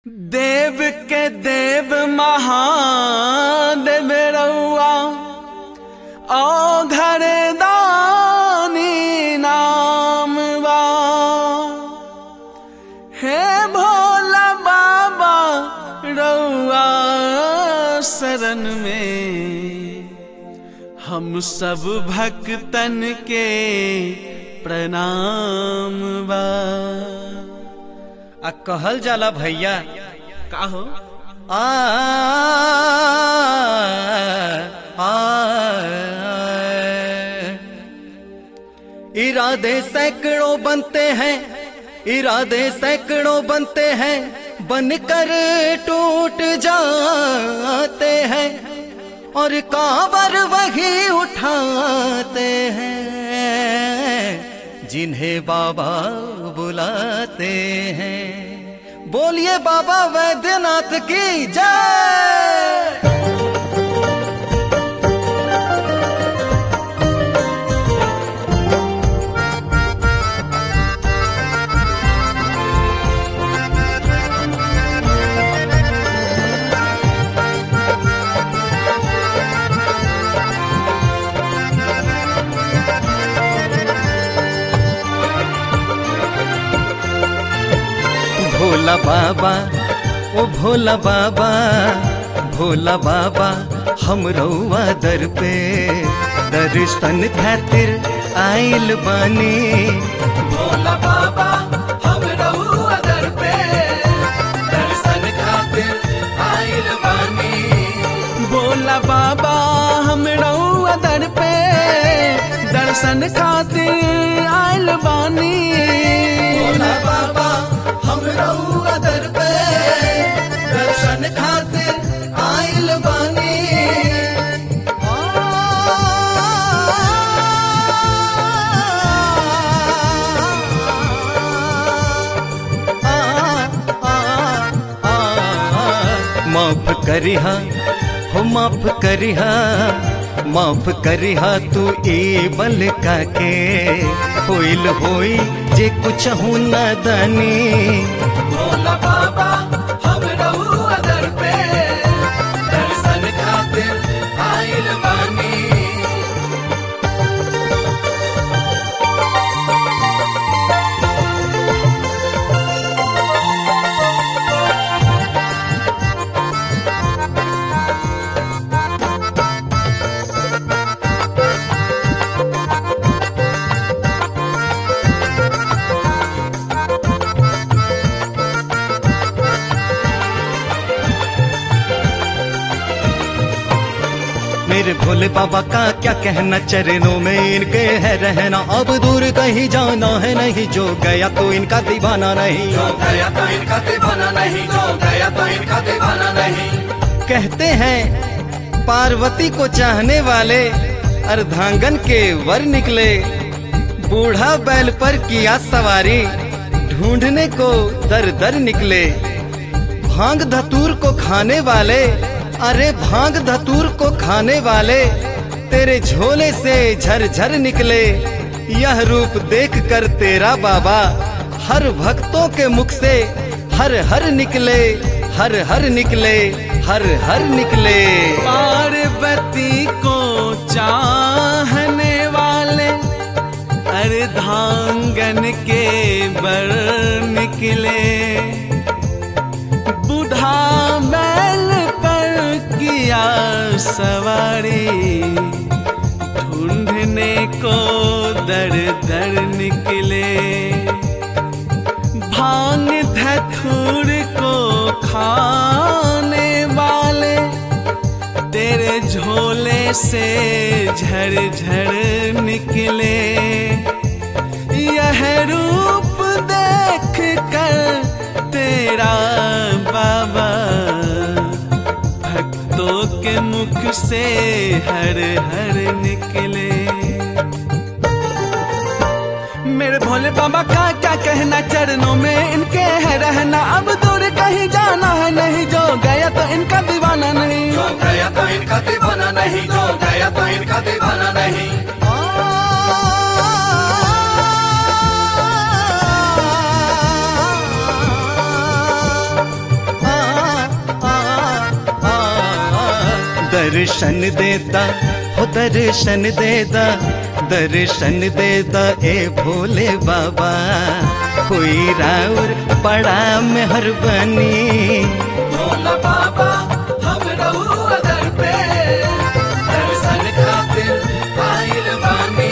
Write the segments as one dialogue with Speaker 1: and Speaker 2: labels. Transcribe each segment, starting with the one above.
Speaker 1: देव के देव महादेव रउआ ओ घर दानी नाम बा। हे भोला बाबा रउआ शरण में हम सब भक्तन के प्रणाम बा।
Speaker 2: आ कहल जाला भैया
Speaker 1: का हो
Speaker 2: आ, आ, इरादे सैकड़ों बनते हैं, इरादे सैकड़ों बनते हैं, बनकर टूट जाते हैं और कांवर वही उठाते हैं जिन्हें बाबा बुलाते हैं। बोलिए बाबा वैद्यनाथ की जय। भोला बाबा ओ भोला बाबा, भोला बाबा हम रउआ दर पे दर्शन खातिर आइल बानी।
Speaker 1: भोला बाबा हम रउआ दर पे दर्शन खातिर आइल बानी। भोला बाबा हम रउआ दर पे दर्शन खातिर आइल बानी।
Speaker 2: भोला बाबा हम रउआ दर पे दर्शन खातिर आइल बानी। माफ करिहा हो माफ करिहा, माफ करिहा तू ए बल काके होइल होई जे कुछ हूँ नादानी।
Speaker 1: भोला बाबा हम रउआ दर पे दर्शन खातिर आइल बानी।
Speaker 2: मेरे भोले बाबा का क्या कहना, चरणों में इनके है रहना। अब दूर कहीं जाना है नहीं, जो गया तो इनका दीवाना नहीं,
Speaker 1: जो गया तो इनका दीवाना नहीं, जो गया तो इनका दीवाना नहीं।
Speaker 2: कहते हैं पार्वती को चाहने वाले अर्धांगन के वर निकले। बूढ़ा बैल पर किया सवारी, ढूंढने को दर दर निकले। भांग धतूर को खाने वाले, अरे भांग धतूर को खाने वाले तेरे झोले से झरझर निकले। यह रूप देख कर तेरा बाबा हर भक्तों के मुख से हर हर निकले, हर हर निकले, हर हर निकले।
Speaker 1: पार्वती को चाहने वाले अर्धांगन के बर निकले। बूढ़ा बैल पर किया सवारी, ढूंढने को दर दर निकले। भांग धतूर को खाने वाले तेरे झोले से झर झर निकले। यह रूप देख कर तेरा बाबा भक्तों के मुख से हर हर निकले। मेरे भोले बाबा का क्या कहना, चरणों में इनके है रहना। अब दूर कहीं जाना है नहीं, जो गया तो इनका दीवाना नहीं, जो गया तो इनका दीवाना नहीं, जो गया तो इनका दीवाना नहीं।
Speaker 2: दर्शन देता हो दर्शन देता दर्शन देता ए भोले बाबा कोई राउर बड़ा मेहरबानी
Speaker 1: भोला बाबा हम रहुआ दर पे दर्शन खातिर आइल बानी।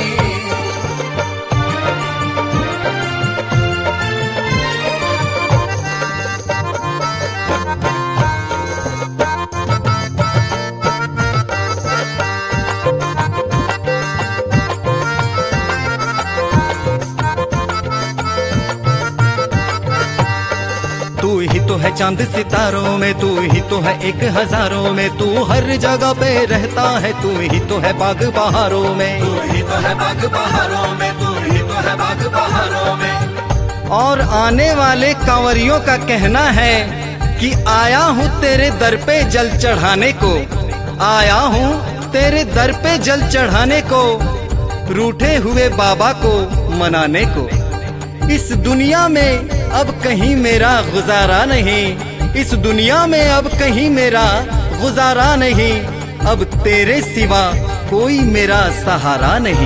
Speaker 2: तू ही तो है चांद सितारों में, तू ही तो है एक हजारों में, तू हर जगह पे रहता है, तू ही तो है बाग बहारों में,
Speaker 1: तू ही तो है बाग बहारों में, तू ही तो है बाग बहारों में।
Speaker 2: और आने वाले कांवरियों का कहना है कि आया हूँ तेरे दर पे जल चढ़ाने को, आया हूँ तेरे दर पे जल चढ़ाने को, रूठे हुए बाबा को मनाने को। इस दुनिया में अब कहीं मेरा गुजारा नहीं, इस दुनिया में अब कहीं मेरा गुजारा नहीं, अब तेरे सिवा कोई मेरा सहारा नहीं।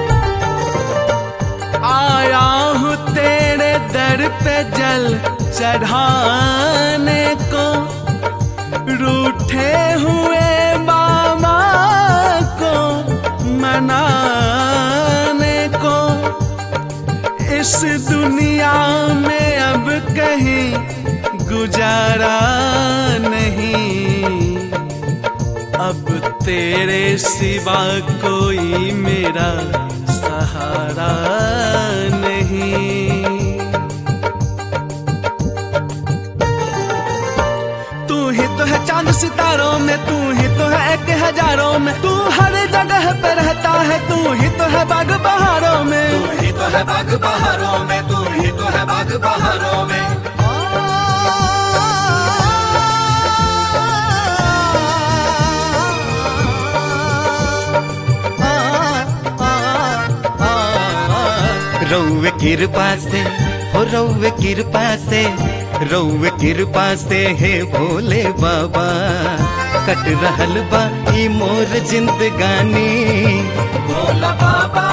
Speaker 1: आया हूँ तेरे दर पे जल चढ़ाने को, रूठे हुए बाबा को मनाने को। इस दुनिया में अब कहीं गुजारा नहीं, अब तेरे सिवा कोई मेरा सहारा नहीं। तू ही तो है चांद सितारों में, तू ही तो है एक हजारों में, तू हर जगह पे रहता है, तू ही तो है बाग बहारों में, तू ही तो है बाग बहारों में, तू ही तो है बाग बहारों में।
Speaker 2: रउवे कृपा से हो रउवे कृपा से रउवे कृपा से हे भोले बाबा कट रहल बा ई मोर जिंदगानी।
Speaker 1: भोला बाबा